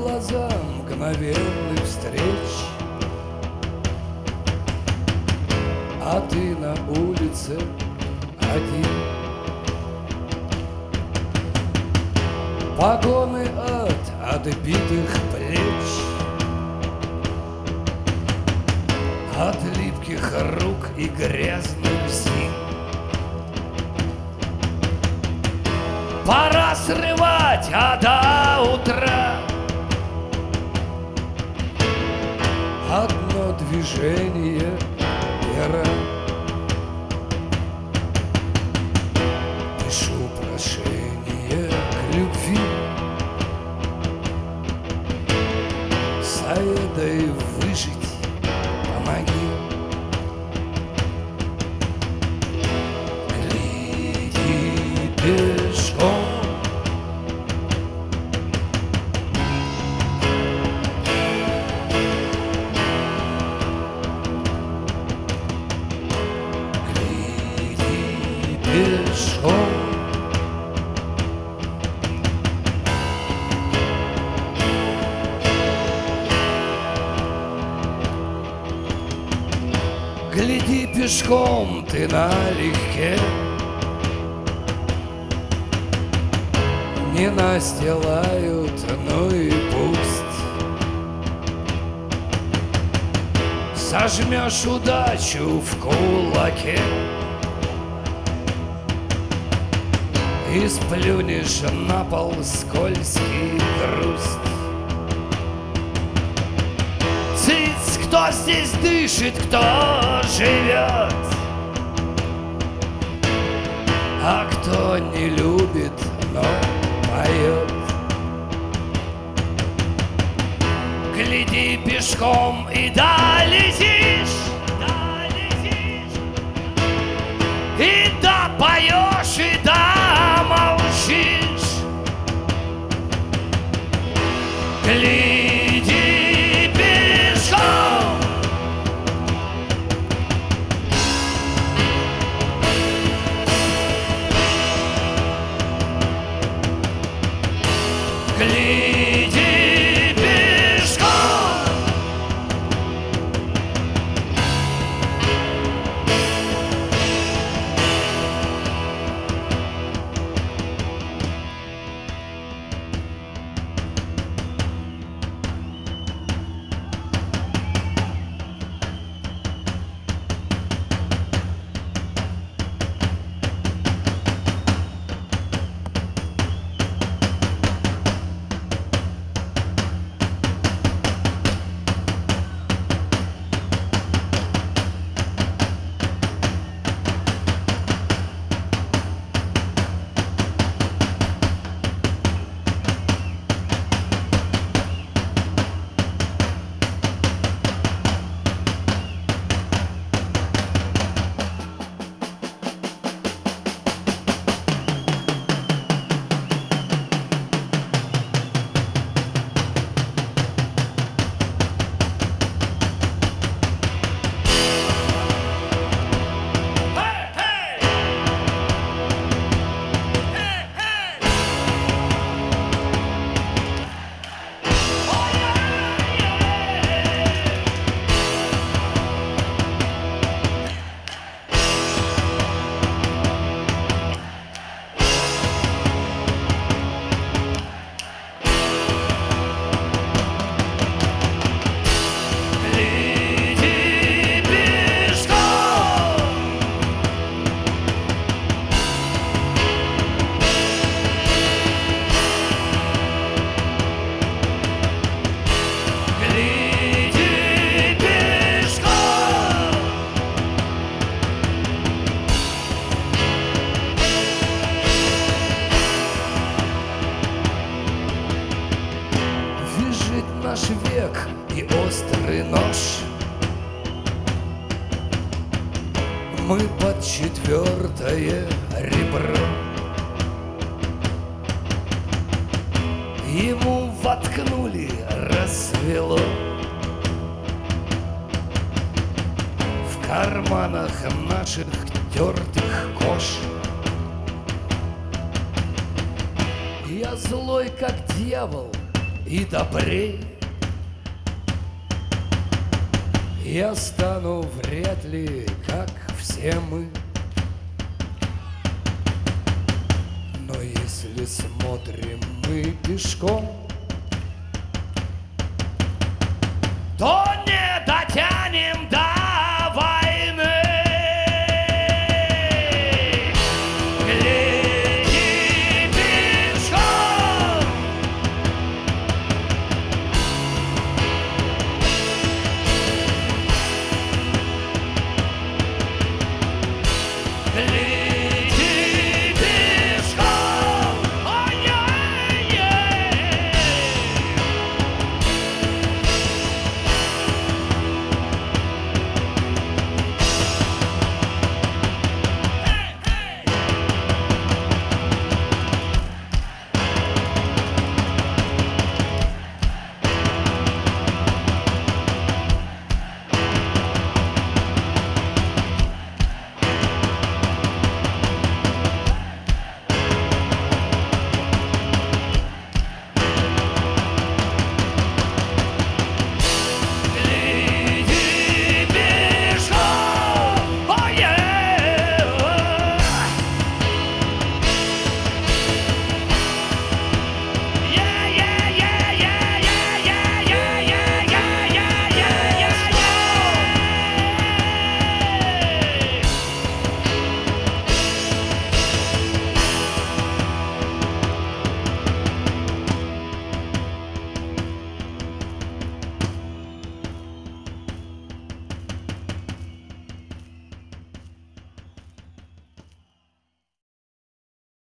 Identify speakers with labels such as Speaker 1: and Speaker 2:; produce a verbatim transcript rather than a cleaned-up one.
Speaker 1: глаза мгновенных встреч, а ты на улице один. Погоны от отбитых плеч, от липких рук и грязных зим. Пора срывать, а до утра одно движение пера. Пишу прошение к любви, Саидой выжить помоги. Гляди пешком, гляди пешком. Гляди пешком ты налегке, не настилают, ну и пусть. Сожмешь удачу в кулаке и сплюнешь на пол скользкий грусть. Цыц, кто здесь дышит, кто живет, а кто не любит, но поет. Гляди пешком и долетишь, долетишь, и допоешь, и домолчишь. Гляди пешком, гляди пешком. Наш век и острый нож, мы под четвертое ребро. Ему воткнули, рассвело, в карманах наших тертых кож. Я злой, как дьявол, и добрей, я стану вряд ли, как все мы. Но если смотрим мы пешком, то